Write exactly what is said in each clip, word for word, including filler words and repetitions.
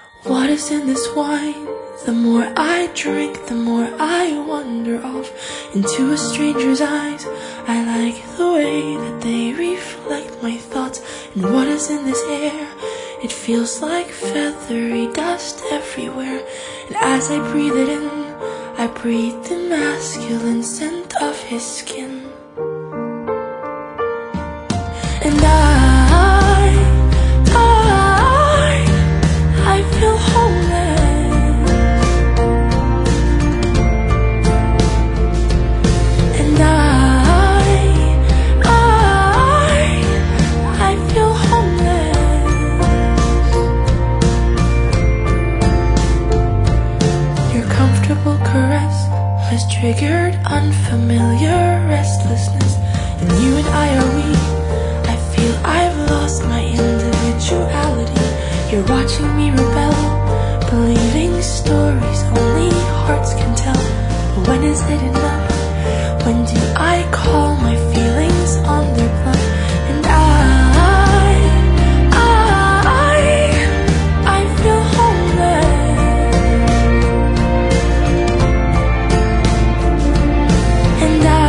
What is in this wine? The more I drink, the more I wander off into a stranger's eyes. I like the way that they reflect my thoughts. And what is in this air? It feels like feathery dust everywhere. And as I breathe it in, I breathe the masculine scent of his skin. And I, I, I feel homeless. And I, I, I feel homeless. Your comfortable caress has triggered unfamiliar restlessness. And you and I are weak. I've lost my individuality. You're watching me rebel, believing stories only hearts can tell. But when is it enough? When do I call my feelings on their bluff? And I, I, I feel homeless. And I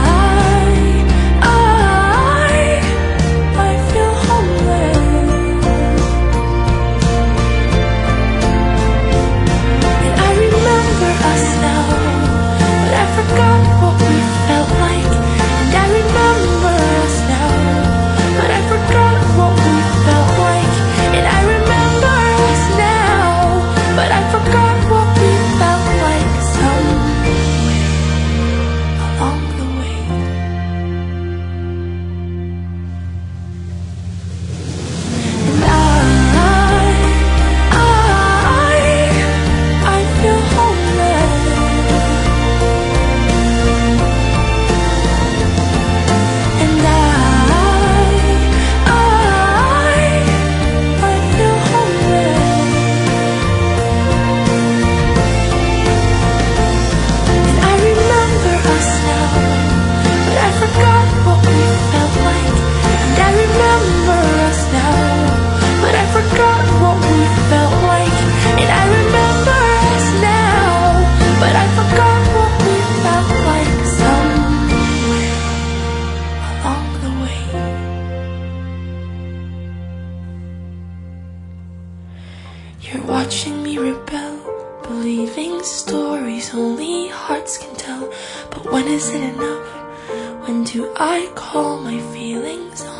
You're watching me rebel, believing stories only hearts can tell. But when is it enough? When do I call my feelings